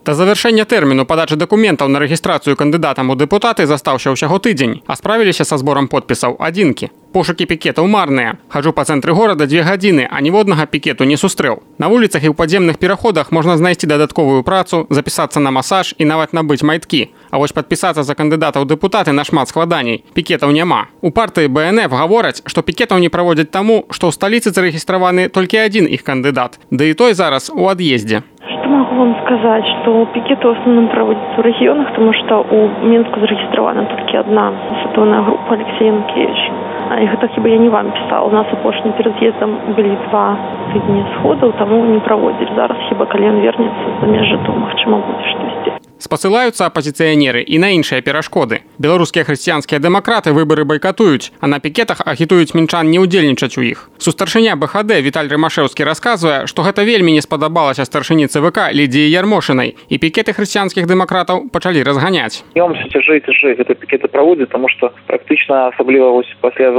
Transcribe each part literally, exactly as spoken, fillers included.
Да завяршэння тэрміну падачы дакументаў на рэгістрацыю кандыдатам у дэпутаты застаўся ўсяго тыдзень, а справіліся са зборам подпісаў адзінкі. Пошукі пікетаў марныя. Хаджу па цэнтры горада дзве гадзіны, а ніводнага пікету не сустрэў. На вуліцах і ў падземных пераходах можна знайсці дадатковую працу, запісацца на масаж і нават набыць майткі. А вось падпісацца за кандыдатаў дэпутаты нашмат складаней. Пікетаў няма. У партыі бэ эн эф гавораць, што пікетаў не праводзяць таму, што ў сталіцы зарэгістраваны толькі адзін іх кандыдат. Да і той зараз у ад'ездзе. Могу вам сказать, что пикеты в основном проводятся в регионах, потому что у Минска зарегистрирована только одна световая группа Алексей Янкевич. А их это хіба я не вам писал. У нас опошні перед з'ездом были два тижні сходу, тому не проводили. Зараз хіба коли вернется за меж Житомира, чему будет штосьці. Спасылаюцца апазіцыянеры і на іншыя перашкоды. Беларускія хрысціянскія дэмакраты выбары байкатуюць, а на пікетах агітуюць мінчан не ўдзельнічаць у іх. Сустаршыня бэ ха дэ Віталь Рымашэўскі расказвае, што гэта вельмі не спадабалася старшыні цэ вэ ка Лідзіі Ярмошынай, і пікеты хрысціянскіх дэмакратаў пачалі разганяць. Днём все цяжэй цяжэй гэта пікеты праводзяць, таму што практычна асабліва вось пасля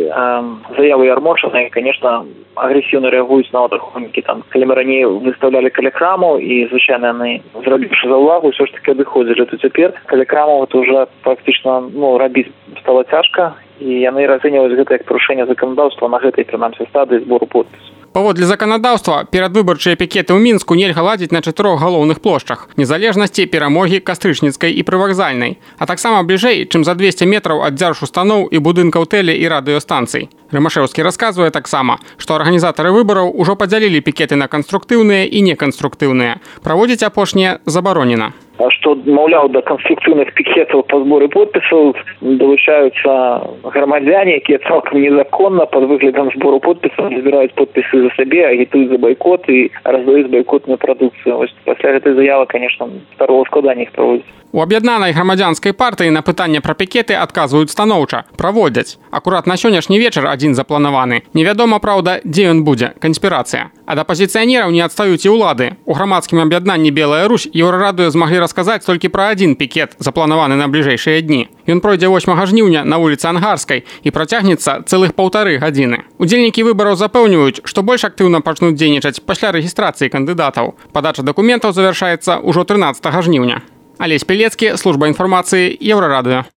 заявы Ярмошынай, конечно, агрэсіўна рэагуюць на адахоўнікі там. Калі мы раней выставлялі каля храму і звычайна яны зрабіўшы заўвагу, ўсё ж таки адыходзілі, то цяпер каля храму это уже практычна ну рабіць стала цяжка, і яны ацэньваюць гэта як парушэнне заканадаўства на гэтай прынамсі стадыі збору подпісаў. Паводле заканадаўства, перадвыбарчыя пікеты ў Мінску нельга ладзіць на чатырох галоўных плошчах – Незалежнасці, Перамогі, Кастрычніцкай і Прывакзальнай, а таксама бліжэй, чым за двесце метраў ад дзяржустаноў і будынкаў тэле- і радыёстанцый. Рымашэўскі расказвае таксама, што арганізатары выбараў ужо падзялілі пікеты на канструктыўныя і неканструктыўныя. Праводзіць апошнія забаронена. А што, маўляў, да канструктыўных пікетаў па зборы подпісаў далучаюцца грамадзяне, якія цалкам незаконна пад выглядам збору подпісаў збіраюць подпісы за сабе, агітуюць за байкот і раздаюць байкотную прадукцыю. Вось пасля гэтай заявы, конечно, старого складання іх праводзіць. У аб'яднанай грамадзянскай партыі на пытанне пра пікеты адказваюць станоўча, праводзяць. Акурат на сённяшні вечар адзін запланаваны. Невядома, праўда, дзе ён будзе, канспірацыя. Ад апазіцыянераў не адстаюць і ўлады. У грамадскім аб'яднанні «Белая Русь» Еўрарадыё змаглі расказаць толькі пра адзін пікет, запланаваны на бліжэйшыя дні. Ён пройдзе восьмага жніўня на вуліцы Ангарскай і працягнецца цэлых паўтары гадзіны. Удзельнікі выбараў запэўніваюць, што больш актыўна пачнуць дзейнічаць пасля рэгістрацыі кандыдатаў. Падача дакументаў завяршаецца ўжо трынаццатага жніўня. Алесь Пелецкі, служба інфармацыі, Еўрарадыё.